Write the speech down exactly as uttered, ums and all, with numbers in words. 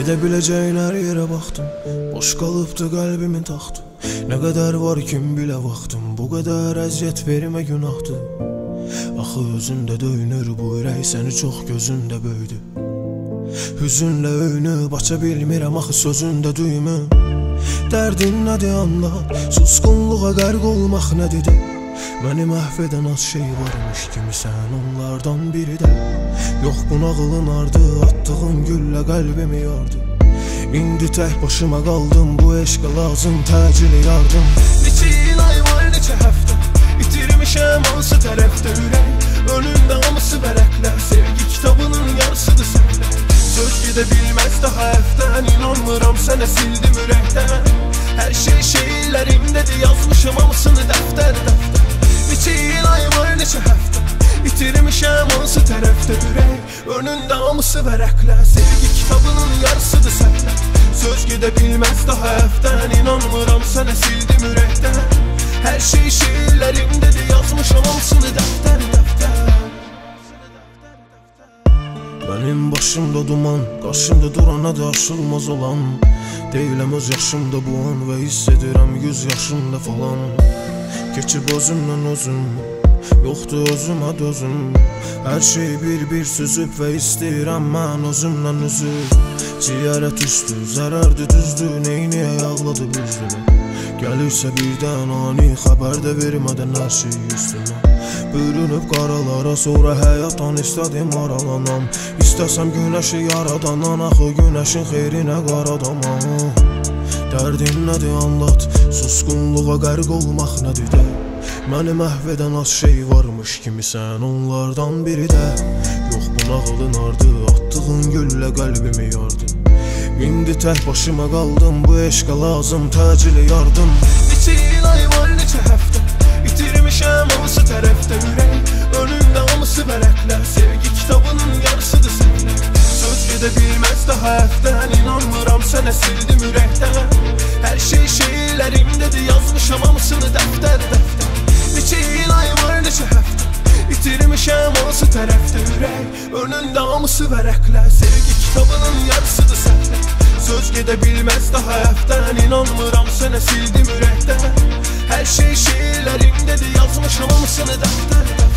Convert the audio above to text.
Gedə biləcəyin hər yerə baxdım, boş qalıbdı qəlbimin taxtı. Nə qədər var kim bilə vaxtım, bu qədər əziyyət vermə günahdır. Axı özündə döyünür bu ürək, səni çox gözündə böyüdü. Hüzünlə öyünüb aça bilmirəm axı sözündə düymü. Dərdin nədir anlat, susqunluğa qərq olmaq nədir? Məni məhv edən az şey varmış kimi sən onlardan biri də. Yox bu nağılın ardı, attığın güllə qəlbimi yardı. İndi tək başıma qaldım, bu eşqə lazım təcili yardım. Neçə il ay var, neçə həftə itirmişəm hansı tərəfdə ürək. Önümdə hamısı vərəqlər, sevgi kitabının yarısıdır səhvlər. Söz gedə bilməz daha əfdən, inanmıram sənə sildim ürəkdən. Hər şey şeirlərimdədir, yazmışım hamısını dəftər dəftər. Neçə il ay var, neçə həftə itirmişəm hansı tərəfdə ürək. Önündə hamısı vərəqlər, sevgi kitabının yarısıdır səhvlər. Söz gedə bilməz daha əfdən, inanmıram sənə sildim ürəkdən. Hər şey şeirlərimdədir, yazmışam hamısını dəftər dəftər. Mənim başımda duman, qarşımda durana da aşılmaz olan. Deyiləm öz yaşımda bu an və hiss edirəm yüz yaşımda falan. Keçib özümlə özüm, yoxdur özümə dözüm. Hər şey bir-bir süzüb və istəyirəm mən özümlə üzüb. Ciyərət üstü, zərərdir düzdür, neyniyək ağladı büzdürüm. Gəlirsə birdən ani xəbər də vermədən hər şey üstümə. Bürünüb qaralara, sonra həyatdan istədim aralanam. İstəsəm günəşi yaradanan, axı günəşin xeyrinə qaradamam. Dərdin nədir anlat, susqunluğa qərq olmaq nədir də. Məni məhv edən az şey varmış kimi sən onlardan biri də. Yox bu nağılın ardı, attığın güllə qəlbimi yardı. İndi tək başıma qaldım, bu eşqə lazım təcili yardım. Neçə il ay var, neçə həftə itirmişəm hansı tərəfdə ürək. Önümdə hamısı vərəqlər, sevgi kitabının yarısıdır səhvlər. Söz gedə bilməz daha əfdən, inanmıram sənə sildim ürəkdən. Hər şey şeirlərimdədir, yazmışam hamısını dəftər dəftər. Neçə il ay var, neçə həftə itirmişəm hansı tərəfdə ürək. Önündə hamısı vərəqlər, sevgi kitabının yarısıdır səhvlər. Söz gedə bilməz daha əfdən, inanmıram sənə sildim ürəkdən. Hər şey şeirlərimdədir, yazmışam hamısını dəftər dəftər.